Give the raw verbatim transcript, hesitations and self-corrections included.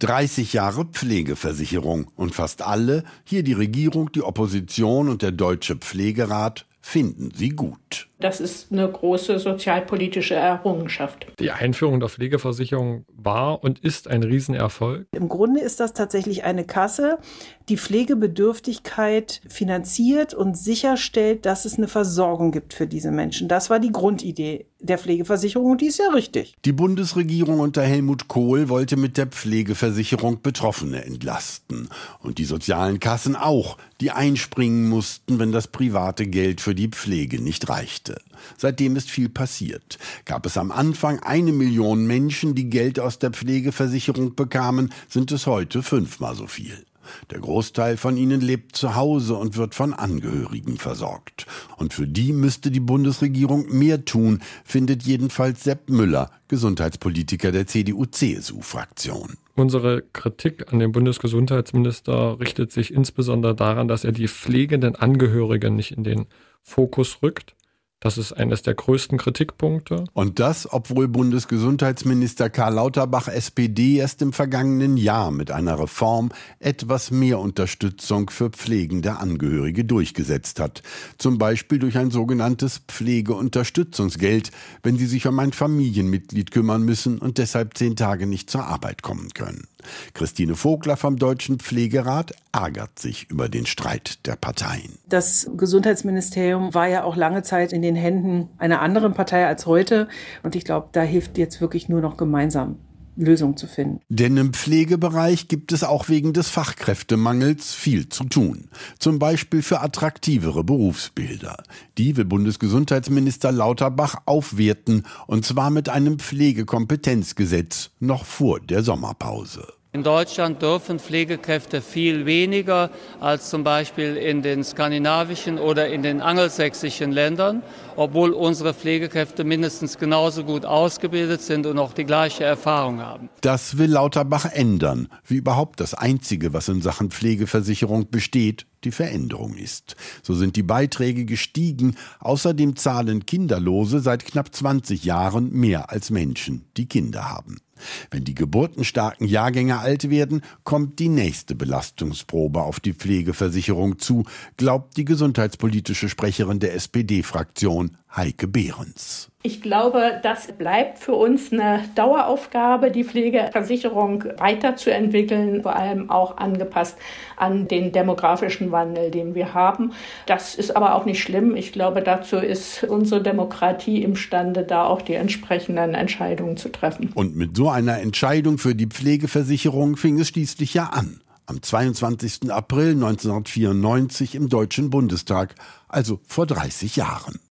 dreißig Jahre Pflegeversicherung und fast alle, hier die Regierung, die Opposition und der Deutsche Pflegerat, finden sie gut. Das ist eine große sozialpolitische Errungenschaft. Die Einführung der Pflegeversicherung war und ist ein Riesenerfolg. Im Grunde ist das tatsächlich eine Kasse, die Pflegebedürftigkeit finanziert und sicherstellt, dass es eine Versorgung gibt für diese Menschen. Das war die Grundidee der Pflegeversicherung und die ist ja richtig. Die Bundesregierung unter Helmut Kohl wollte mit der Pflegeversicherung Betroffene entlasten. Und die sozialen Kassen auch, die einspringen mussten, wenn das private Geld für die Pflege nicht reichte. Seitdem ist viel passiert. Gab es am Anfang eine Million Menschen, die Geld aus der Pflegeversicherung bekamen, sind es heute fünfmal so viel. Der Großteil von ihnen lebt zu Hause und wird von Angehörigen versorgt. Und für die müsste die Bundesregierung mehr tun, findet jedenfalls Sepp Müller, Gesundheitspolitiker der C D U C S U-Fraktion. Unsere Kritik an dem Bundesgesundheitsminister richtet sich insbesondere daran, dass er die pflegenden Angehörigen nicht in den Fokus rückt. Das ist eines der größten Kritikpunkte. Und das, obwohl Bundesgesundheitsminister Karl Lauterbach S P D erst im vergangenen Jahr mit einer Reform etwas mehr Unterstützung für pflegende Angehörige durchgesetzt hat. Zum Beispiel durch ein sogenanntes Pflegeunterstützungsgeld, wenn sie sich um ein Familienmitglied kümmern müssen und deshalb zehn Tage nicht zur Arbeit kommen können. Christine Vogler vom Deutschen Pflegerat ärgert sich über den Streit der Parteien. Das Gesundheitsministerium war ja auch lange Zeit in den Händen einer anderen Partei als heute. Und ich glaube, da hilft jetzt wirklich nur noch gemeinsam Lösungen zu finden. Denn im Pflegebereich gibt es auch wegen des Fachkräftemangels viel zu tun. Zum Beispiel für attraktivere Berufsbilder. Die will Bundesgesundheitsminister Lauterbach aufwerten, und zwar mit einem Pflegekompetenzgesetz noch vor der Sommerpause. In Deutschland dürfen Pflegekräfte viel weniger als zum Beispiel in den skandinavischen oder in den angelsächsischen Ländern, obwohl unsere Pflegekräfte mindestens genauso gut ausgebildet sind und auch die gleiche Erfahrung haben. Das will Lauterbach ändern, wie überhaupt das Einzige, was in Sachen Pflegeversicherung besteht, die Veränderung ist. So sind die Beiträge gestiegen, außerdem zahlen Kinderlose seit knapp zwanzig Jahren mehr als Menschen, die Kinder haben. Wenn die geburtenstarken Jahrgänge alt werden, kommt die nächste Belastungsprobe auf die Pflegeversicherung zu, glaubt die gesundheitspolitische Sprecherin der S P D-Fraktion Heike Behrens. Ich glaube, das bleibt für uns eine Daueraufgabe, die Pflegeversicherung weiterzuentwickeln, vor allem auch angepasst an den demografischen Wandel, den wir haben. Das ist aber auch nicht schlimm. Ich glaube, dazu ist unsere Demokratie imstande, da auch die entsprechenden Entscheidungen zu treffen. Und mit so einer Entscheidung für die Pflegeversicherung fing es schließlich ja an. Am zweiundzwanzigsten April neunzehnhundertvierundneunzig im Deutschen Bundestag, also vor dreißig Jahren.